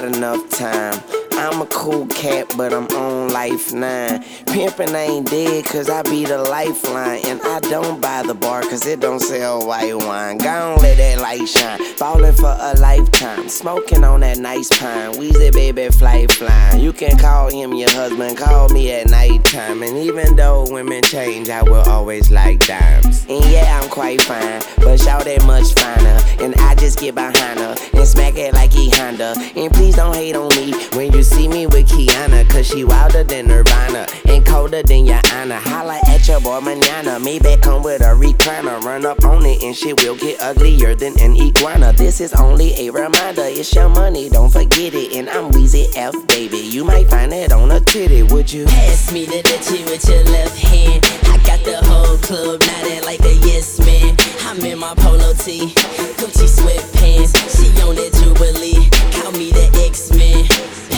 enough time. I'm a cool cat, but I'm on life 9. Pimpin' ain't dead, cause I be the lifeline. And I don't buy the bar, cause it don't sell white wine. Gon' let that light shine, ballin' for a lifetime. Smoking on that nice pine, Weezy baby flight flying. You can call him your husband, call me at nighttime. And even though women change, I will always like dimes. And yeah, I'm quite fine, but y'all that much finer. And I just get behind her and smack it like E Honda. And please don't hate on me when you see me with Kiana, cause she wilder than Nirvana and colder than your Anna. Holla at your boy manana, Maybach come with a recliner. Run up on it and shit will get uglier than an iguana. This is only a reminder, it's your money, don't forget it. And I'm Weezy F, baby, you might find it on a titty, would you? Pass me the Dutchie with your left hand. I got the whole club nodding like a yes man. I'm in my polo tee, Gucci sweatpants. She on that Jubilee, call me the X-Men.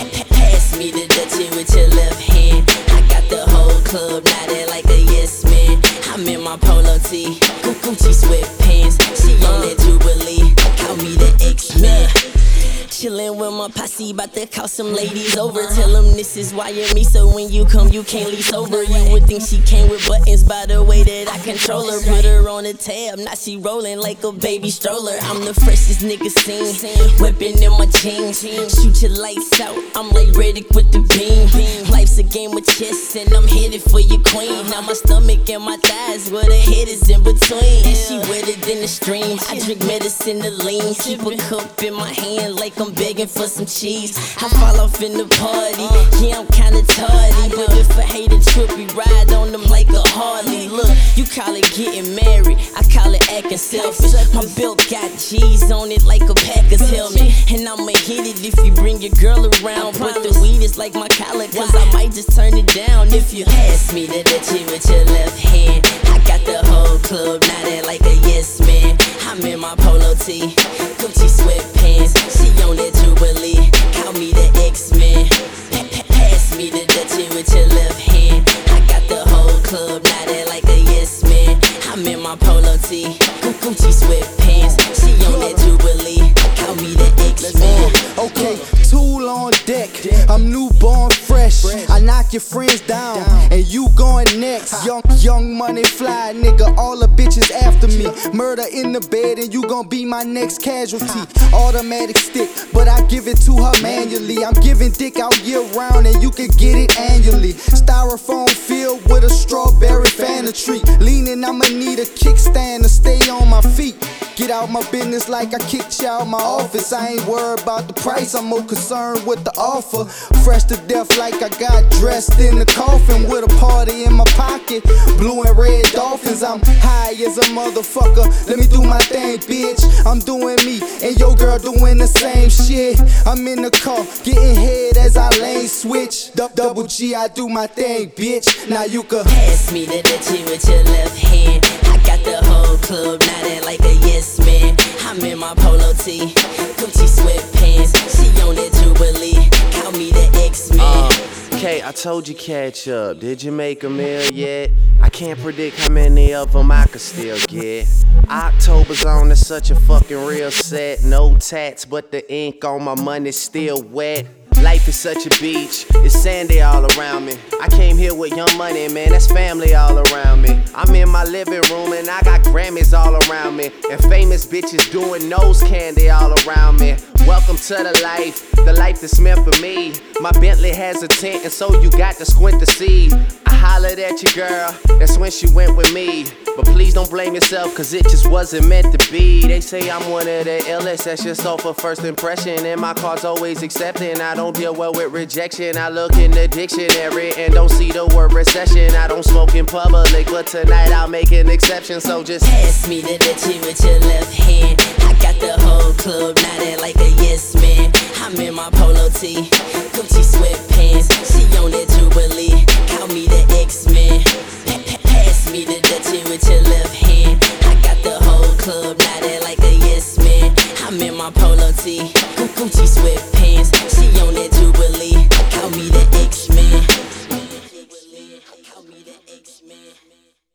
Pass me the Dutchie with your left hand. I got the whole club nodding like a yes man. I'm in my polo tee, Gucci sweatpants. She on that Jubilee, call me the X-Men. Chillin' with my posse, bout to call some ladies over. Tell them this is why you're me, so when you come, you can't leave sober. You would think she came with buttons by the way that I control her. Put her on the tab, now she rollin' like a baby stroller. I'm the freshest nigga seen, whippin' in my jeans. Shoot your lights out, I'm like Riddick with the beam. Life's a game of chess, and I'm headed for your queen. Now my stomach and my thighs, where the head is in between. And she wetter than the stream, I drink medicine to lean. Keep a cup in my hand like I'm begging for some cheese. I fall off in the party, yeah, I'm kinda tardy. But if I hate a trip, we ride on them like a Harley. Look, you call it getting married, I call it acting selfish. My belt got G's on it like a Packers helmet. And I'ma hit it if you bring your girl around. But the weed is like my collar, cause I might just turn it down if you pass me the Dutchie with your left hand. I got the whole club nodding like a yes man. I'm in my polo tee, Gucci sweatpants. She on that Jubilee, call me the X-Men. Pass me the Dutchie with your left hand. I got the whole club nodding like a yes man. I'm in my polo tee, Gucci sweatpants. She on that Jubilee, call me the X-Men. Okay, tool on deck, I'm newborn fresh. I knock your friends down, and you going next. Young money fly, nigga, all the bitches after me. Murder in the bed, and you gon' be my next casualty. Automatic stick, but I give it to her manually. I'm giving dick out year round, and you can get it annually. Styrofoam filled with a strawberry Fanta tree. Leaning, I'ma need a kickstand to stay on my feet. Get out my business like I kicked you out my office. I ain't worried about the price, I'm more concerned with the offer. Fresh to death like I got dressed in the coffin, with a party in my pocket. Blue and red dolphins, I'm high as a motherfucker. Let me do my thing, bitch. I'm doing me, and your girl doing the same shit. I'm in the car, getting head as I lane switch. Double G, I do my thing, bitch. Now you can pass me the Dutchie with your left hand. I got the whole club nodding like a yes man. I'm in my polo tee, Gucci sweatpants. She on that Jubilee, call me the X-Men. Okay, I told you catch up. Did you make a meal yet? I can't predict how many of them I could still get. October's on, it's such a fucking real set. No tats, but the ink on my money's still wet. Life is such a beach, it's sandy all around me. I came here with Young Money, man, that's family all around me. I'm in my living room and I got Grammys all around me, and famous bitches doing nose candy all around me. Welcome to the life that's meant for me. My Bentley has a tint, and so you got to squint to see. I hollered at your girl, that's when she went with me. But please don't blame yourself, cause it just wasn't meant to be. They say I'm one of the illest, that's just off a first impression. And my card's always accepting, I don't deal well with rejection. I look in the dictionary and don't see the word recession. I don't smoke in public, but tonight I'll make an exception. So just pass me the Dutchie with your left hand. I got the whole club nodding like a yes man. I'm in my polo tee, Gucci sweatpants. She on that Jubilee, call me the X-Men. Pass me the Dutchie with your left hand. I got the whole club nodding like a yes man. I'm in my polo tee,